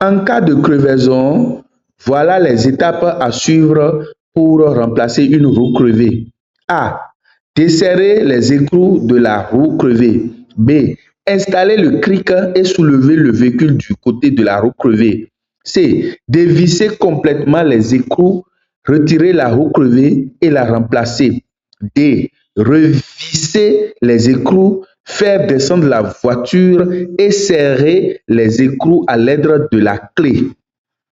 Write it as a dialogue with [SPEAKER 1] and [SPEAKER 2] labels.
[SPEAKER 1] En cas de crevaison, voilà les étapes à suivre pour remplacer une roue crevée. A. Desserrer les écrous de la roue crevée. B. Installer le cric et soulever le véhicule du côté de la roue crevée. C. Dévisser complètement les écrous, retirer la roue crevée et la remplacer. D. Revisser les écrous, faire descendre la voiture et serrer les écrous à l'aide de la clé.